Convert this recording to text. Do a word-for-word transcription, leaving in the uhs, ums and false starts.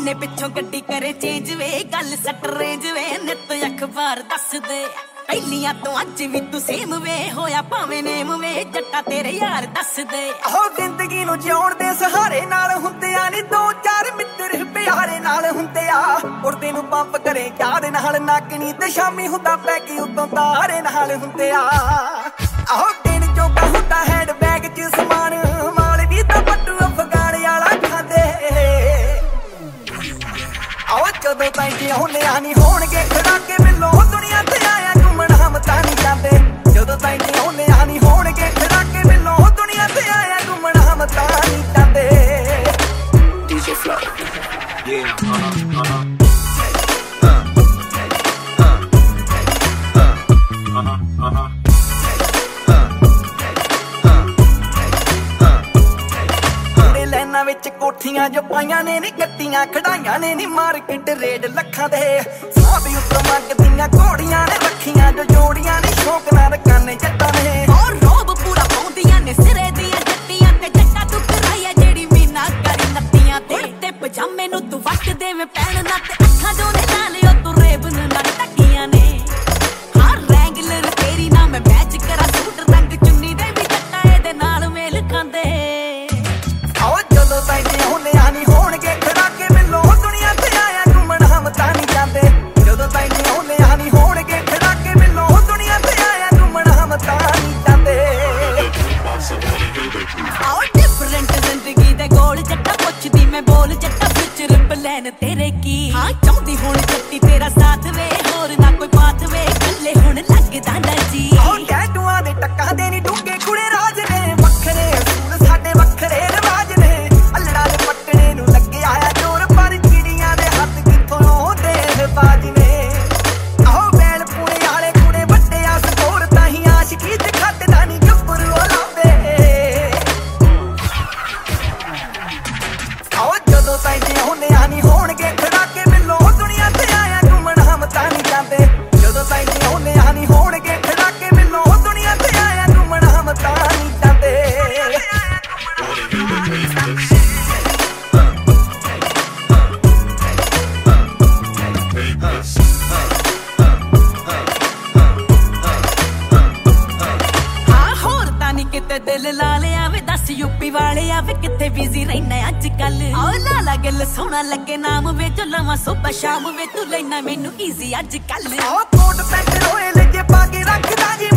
महीने पिछों गड्डी करे चेंज वे गल सट रेंज वे नित अखबार दस दे पहलियां तो अज भी तू सेम वे होया भावें नेम वे जट्टा तेरे यार दस दे हो जिंदगी नू जिउण दे सहारे नाल हुंदे आ नी दो चार मित्र प्यारे नाल हुंदे आ और तेनू पंप करे यार नाल नाकनी ते शामी हुंदा पैकी उतों तारे नाल हुंदे आ आहो दिन जो हुंदा हैंड बैग च समान माल भी तां पट्टू अफगान वाला खांदे आओ जदों ताईं जिउंदे आ नी होणगे खड़ाके मिलो दुनिया ते आया घुमण हम तां नी जांदे जदों ताईं जिउंदे आ नी होणगे खड़ाके मिलो दुनिया ते आया घुमण हम तां नी जांदे D J Flow yeah uh-huh uh-huh uh uh-huh विच कोठियां जो पाइयां ने नी गड्डियां खड़ाइयां ने नी मार्केट रेट लखां दे साहब उत्तों मंगदियां घोड़ियां ने रखियां जो जोड़ियां नी शौक नाल करने जट्टां ने और रोब पूरा पाउंदियां ने सिरे दियां जट्टियां ते जट्टा तू कराया जेड़ी मीना करी नत्तियां ते ते पजामे नू तू वट देवे पैणना ते अखां जो ने नालियो तू रेबन ना टकियां ने हां रैंगलर तेरी ना मैं मैच करा सूट रंग चुन्नी दे भी जट्टा एदे नाल मेल खांदे जदों ताईं जिउंदे आ नी होणगे खड़ाके मिलो दुनिया ते आया घुमण हम तां नी जांदे जदों ताईं जिउंदे आ नी होणगे खड़ाके मिलो दुनिया ते आया घुमण हम तां नी जांदे आओ डिफरेंट जिंदगी दे गोल जट्टा पुछदी मैं बोल जट्टा फ्यूचर प्लान तेरे की हां चाहुंदी हुण जट्टी तेरा साथ वे होर ना कोई पाथ वे कल्ले हुण लगदा ना जी आओ टैटूआं दे टक्कां दे नी डूंगे कुड़े राज ने वखरे असूल साडे वखरे रिवाज ने अल्लड़ा दे पटणे नू लगे आया जोर पर चिड़ियां दे हत्थ कित्थों आउंदे बाज ने आओ बैल पुणे वाले कुड़े वड्डे आ स्कोर ताहीं आशिकी ते खटदा नी गब्बरू लावे आओ जदों ताईं जिउंदे आ नी होणगे खड़ाके मिलो दुनिया ते आया घुमण हम तां नी जांदे जदों ताईं जिउंदे आ नी होणगे खड़ाके मिलो दुनिया ते आया घुमण हम तां नी जांदे किते दिल ला लिया वे दस यूपी वाले आ वे किते बिजी रहना अजकल आओ लाला गल सोना लगे नाम वे जो लवा सुबह शाम वे तू लेना मैनू इजी अजकल आओ कोट पैंट रोए ले जे पा के रखदा जी